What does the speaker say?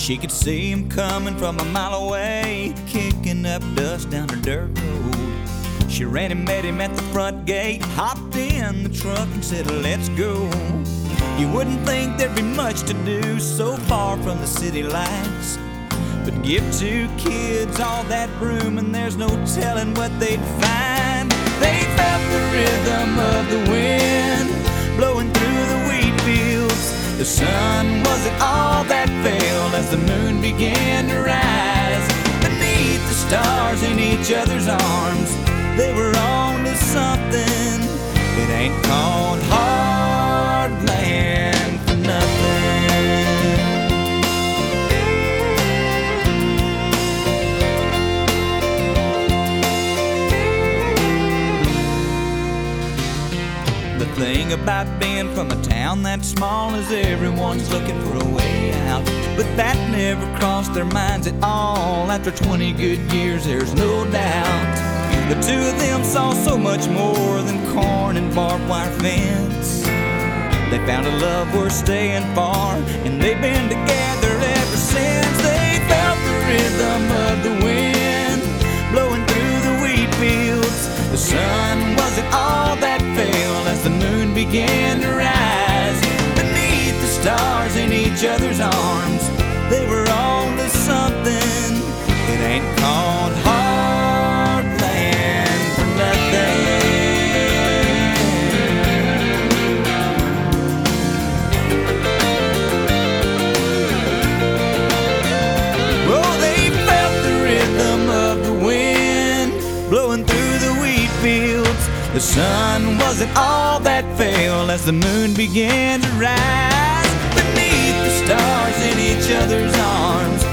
She could see him coming from a mile away, kicking up dust down a dirt road. She ran and met him at the front gate, hopped in the truck and said, let's go. You wouldn't think there'd be much to do so far from the city lights, but give two kids all that room and there's no telling what they'd find. They felt the rhythm of the wind blowing through the wheat fields. The sun wasn't all that pale as the moon began to rise. Beneath the stars in each other's arms, they were on to something. It ain't called hard land for nothing. The thing about being from a town that small is everyone's looking for a way out, but that never crossed their minds at all. After 20 good years, there's no doubt the two of them saw so much more than corn and barbed wire fence. They found a love worth staying far, and they've been together ever since. They felt the rhythm of the wind blowing through the wheat fields. The sun wasn't all that pale as the moon began to rise. Beneath the stars in each other's arms, they were on to something. It ain't called hard land for nothing. Oh, they felt the rhythm of the wind blowing through the wheat fields. The sun wasn't all that pale as the moon began to rise. Beneath the stars in each other's arms,